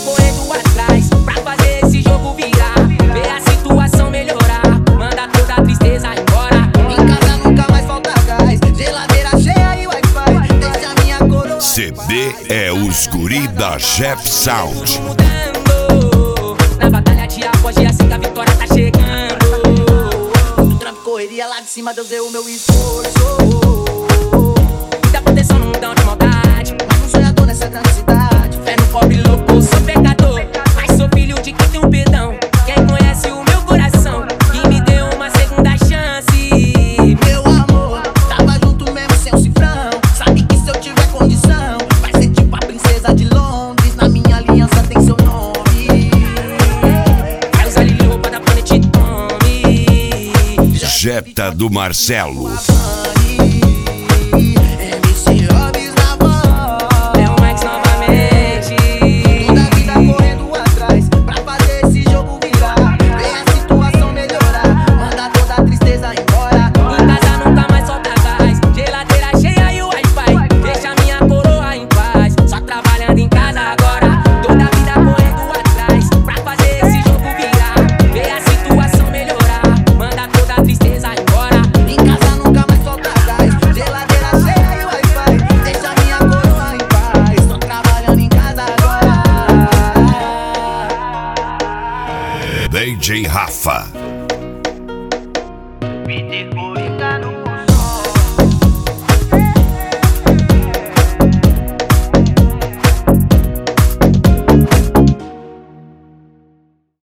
correndo atrás pra fazer esse jogo virar. Ver a situação melhorar, manda toda a tristeza embora. Em casa nunca mais falta gás, geladeira cheia e Wi-Fi. Deixa minha coroa. CD é os guri da Jep Sound. Mudando, na batalha te aposte assim que a vitória tá chegando. No trampo, correria lá de cima, Deus deu o meu esforço. Muita proteção no mundão de maldade, Mas um sonhador nessa grande cidade. fé no pobre louco, sou pecador, mas sou filho de quem tem um perdão. Quem conhece o meu coração, que me deu uma segunda chance. Meu amor, tava junto mesmo sem um cifrão. Sabe que se eu tiver condição, vai ser tipo a princesa de Londres. Na minha aliança tem seu nome. Vai usar Lili roupa da Planet Tommy. Jetta do Marcelo. MC Hobbs na voz. É o Max novamente. Toda a vida correndo atrás pra fazer esse jogo virar. Ver a situação melhorar, manda toda a tristeza embora. Em casa nunca mais solta gás, geladeira cheia e o Wi-Fi. Deixa minha coroa em paz, só trabalhando em casa agora. Toda a vida correndo atrás pra fazer esse jogo virar. Ver a situação melhorar, manda toda a tristeza embora. Em casa nunca mais falta gás, geladeira cheia e Wi-Fi. Deixa minha coroa em paz, tô trabalhando em casa agora. DJ Rafa.